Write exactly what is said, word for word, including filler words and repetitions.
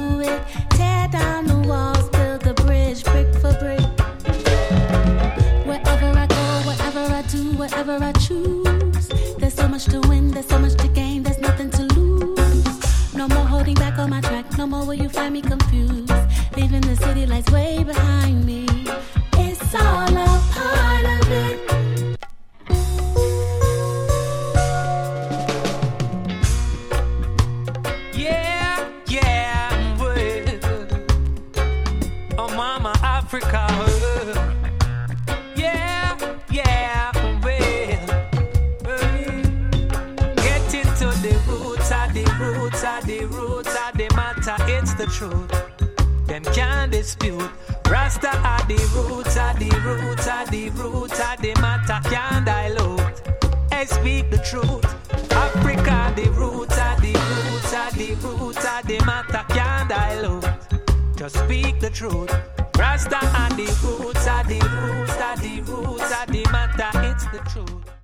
do it. Tear down the walls, build the bridge, brick for brick. Wherever I go, whatever I do, whatever I choose, there's so much to win, there's so much to gain, there's nothing to lose. No more holding back on my track, no more will you find me confused. Leaving the city lights way behind me. It's all a part of it. Yeah, yeah, well, oh mama Africa. Yeah, yeah, well, get into the roots of the roots of the roots of the matter. It's the truth. Them can't dispute. Rasta are the roots, are the roots, are the roots, are the matter. Can't dilute. I speak the truth. Africa, the roots, are the roots, are the roots, are the matter. Can't dilute. Just speak the truth. Rasta are the roots, are the roots, are the roots, are the matter. It's the truth.